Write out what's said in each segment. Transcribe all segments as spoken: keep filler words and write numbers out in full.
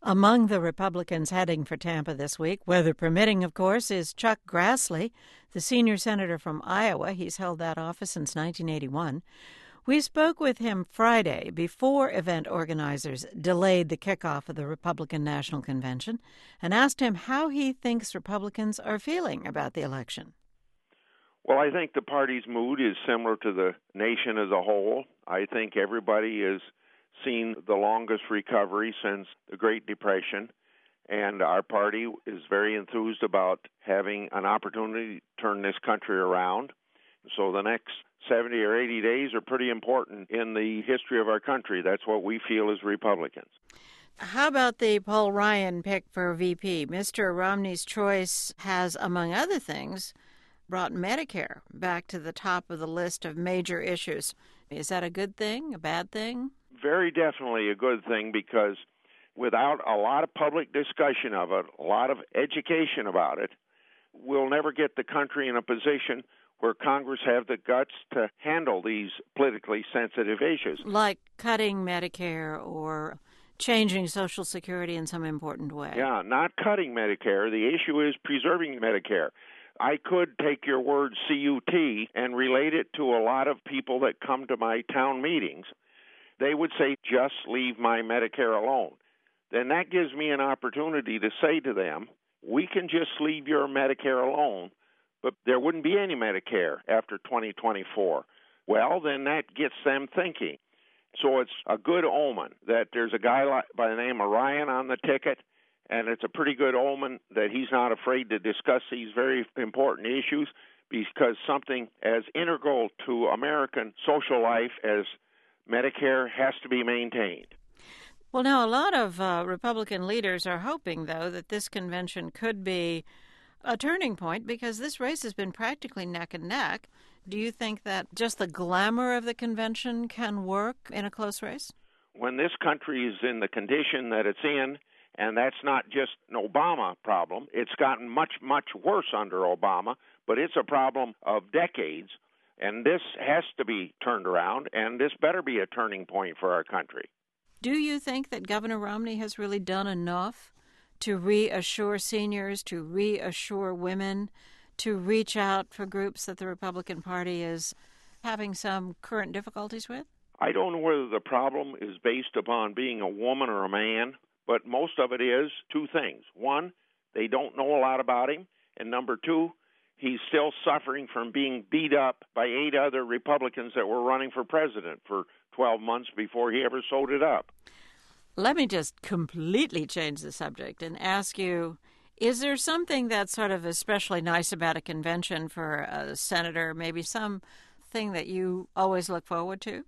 Among the Republicans heading for Tampa this week, weather permitting, of course, is Chuck Grassley, the senior senator from Iowa. He's held that office since nineteen eighty-one. We spoke with him Friday before event organizers delayed the kickoff of the Republican National Convention and asked him how he thinks Republicans are feeling about the election. Well, I think the party's mood is similar to the nation as a whole. I think everybody has seen the longest recovery since the Great Depression, and our party is very enthused about having an opportunity to turn this country around. So the next seventy or eighty days are pretty important in the history of our country. That's what we feel as Republicans. How about the Paul Ryan pick for V P? Mister Romney's choice has, among other things, brought Medicare back to the top of the list of major issues. Is that a good thing, a bad thing? Very definitely a good thing, because without a lot of public discussion of it, a lot of education about it, we'll never get the country in a position where Congress have the guts to handle these politically sensitive issues. Like cutting Medicare or changing Social Security in some important way. Yeah, not cutting Medicare. The issue is preserving Medicare. I could take your word C U T and relate it to a lot of people that come to my town meetings. They would say, just leave my Medicare alone. Then that gives me an opportunity to say to them, we can just leave your Medicare alone, but there wouldn't be any Medicare after twenty twenty-four. Well, then that gets them thinking. So it's a good omen that there's a guy by the name of Ryan on the ticket, and it's a pretty good omen that he's not afraid to discuss these very important issues, because something as integral to American social life as Medicare has to be maintained. Well, now, a lot of uh, Republican leaders are hoping, though, that this convention could be a turning point, because this race has been practically neck and neck. Do you think that just the glamour of the convention can work in a close race? When this country is in the condition that it's in, and that's not just an Obama problem, it's gotten much, much worse under Obama, but it's a problem of decades, and this has to be turned around, and this better be a turning point for our country. Do you think that Governor Romney has really done enough to reassure seniors, to reassure women, to reach out for groups that the Republican Party is having some current difficulties with? I don't know whether the problem is based upon being a woman or a man, but most of it is two things. One, they don't know a lot about him, and number two, he's still suffering from being beat up by eight other Republicans that were running for president for twelve months before he ever sewed it up. Let me just completely change the subject and ask you, is there something that's sort of especially nice about a convention for a senator, maybe something that you always look forward to?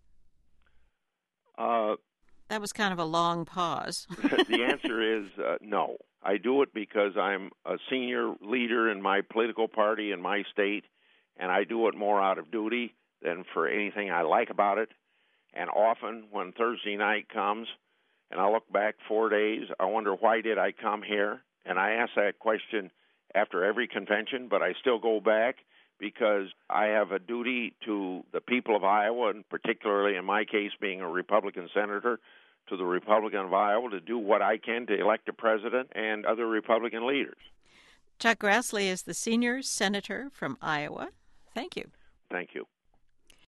Uh, that was kind of a long pause. The answer is uh, no. I do it because I'm a senior leader in my political party in my state, and I do it more out of duty than for anything I like about it. And often when Thursday night comes and I look back four days, I wonder, why did I come here? And I ask that question after every convention, but I still go back because I have a duty to the people of Iowa, and particularly in my case being a Republican senator, to the Republican of Iowa, to do what I can to elect a president and other Republican leaders. Chuck Grassley is the senior senator from Iowa. Thank you. Thank you.